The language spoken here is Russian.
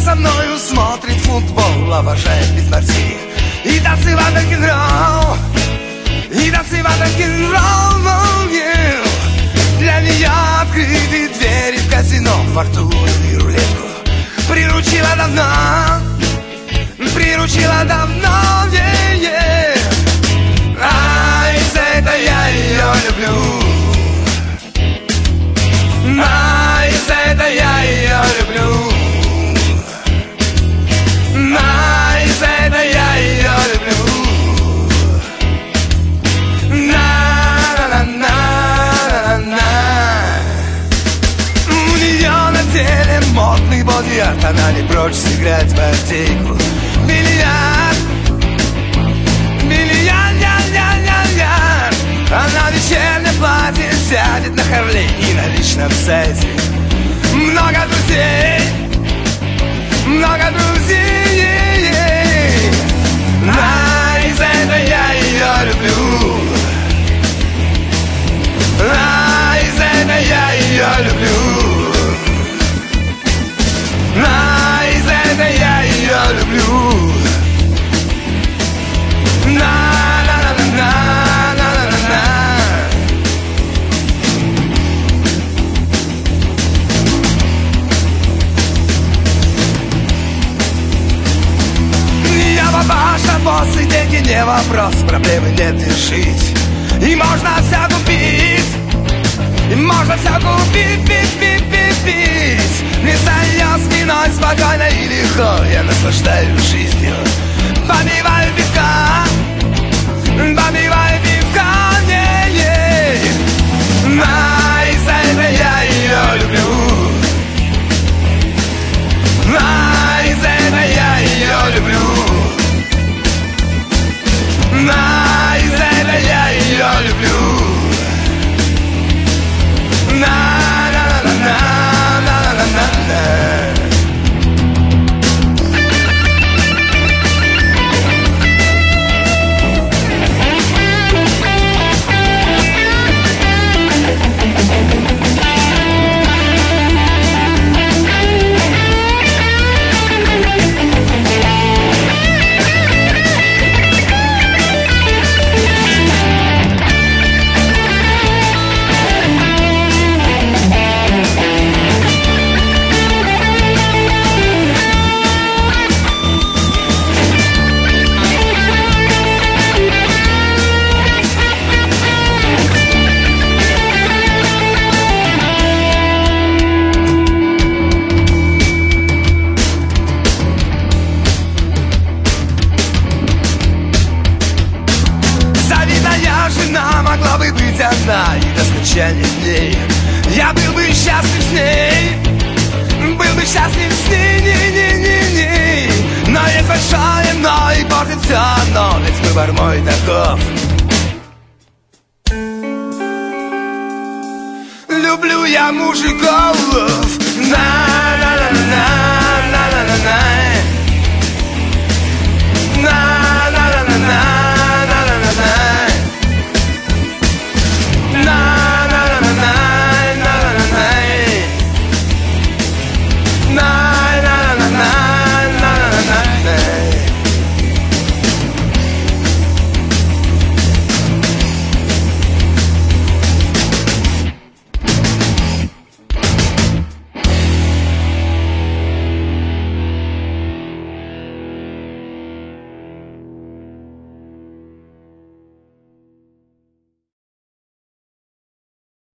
со мною смотрит футбол, обожает без мартини и танцевать рок-н-ролл, и танцевать рок-н-ролл, yeah. Для нее открыты двери в казино, фортуну и рулетку приручила давно, yeah, yeah. Ай, за это я ее люблю. Ай, за это я ее люблю. Ай, за это я ее люблю. На-на-на-на-на-на. У нее на теле модный боди-арт, она не прочь сыграть в партийку. Бильярд, бильярд, я-я-я-я. Она в вечернем платье сядет на Харлей и на личном сайте. Много друзей, много друзей. Ай, за это я ее люблю. Ай, за это я ее люблю. Ай, за это я ее люблю. На-на-на-на-на-на-на-на. Я папаша, босс, и деньги не вопрос, проблемы нет решить. И можно все купить, и можно все купить, пить. Не стоя спиной спокойно и легко, я наслаждаюсь жизнью. Попиваю пивка, не. Ай, за это я ее люблю. Ай, за это я ее люблю. Ай, за это я ее люблю. На-на-на-на-на-на-на-на. Одна и до скончания дней я был бы счастлив с ней, был бы счастлив с ней, но есть большое но и портит все одно, ведь выбор мой таков. Люблю я мужиков, на-на-на-на.